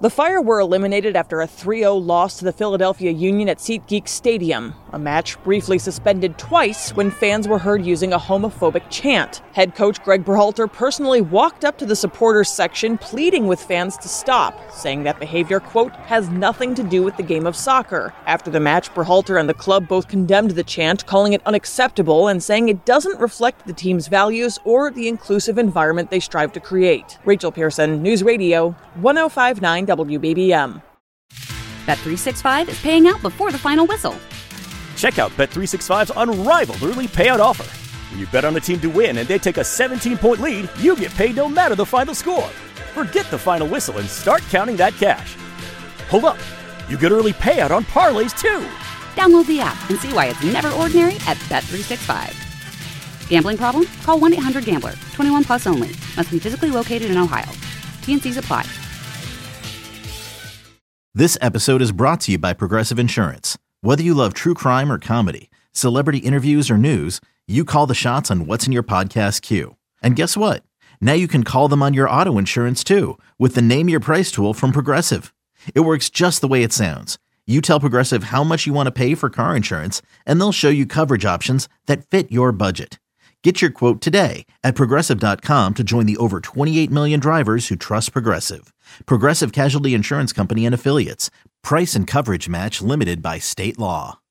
The Fire were eliminated after a 3-0 loss to the Philadelphia Union at SeatGeek Stadium, a match briefly suspended twice when fans were heard using a homophobic chant. Head coach Greg Berhalter personally walked up to the supporters section pleading with fans to stop, saying that behavior, quote, has nothing to do with the game of soccer. After the match, Berhalter and the club both condemned the chant, calling it unacceptable and saying it doesn't reflect the team's values or the inclusive environment they strive to create. Rachel Pearson, News Radio, 105.9 WBBM. Bet365 is paying out before the final whistle. Check out Bet365's unrivaled early payout offer. When you bet on a team to win and they take a 17-point lead, you get paid no matter the final score. Forget the final whistle and start counting that cash. Hold up. You get early payout on parlays, too. Download the app and see why it's never ordinary at Bet365. Gambling problem? Call 1-800-GAMBLER. 21 plus only. Must be physically located in Ohio. T&Cs apply. This episode is brought to you by Progressive Insurance. Whether you love true crime or comedy, celebrity interviews or news, you call the shots on what's in your podcast queue. And guess what? Now you can call them on your auto insurance too with the Name Your Price tool from Progressive. It works just the way it sounds. You tell Progressive how much you want to pay for car insurance, and they'll show you coverage options that fit your budget. Get your quote today at Progressive.com to join the over 28 million drivers who trust Progressive. Progressive Casualty Insurance Company and Affiliates. Price and coverage match limited by state law.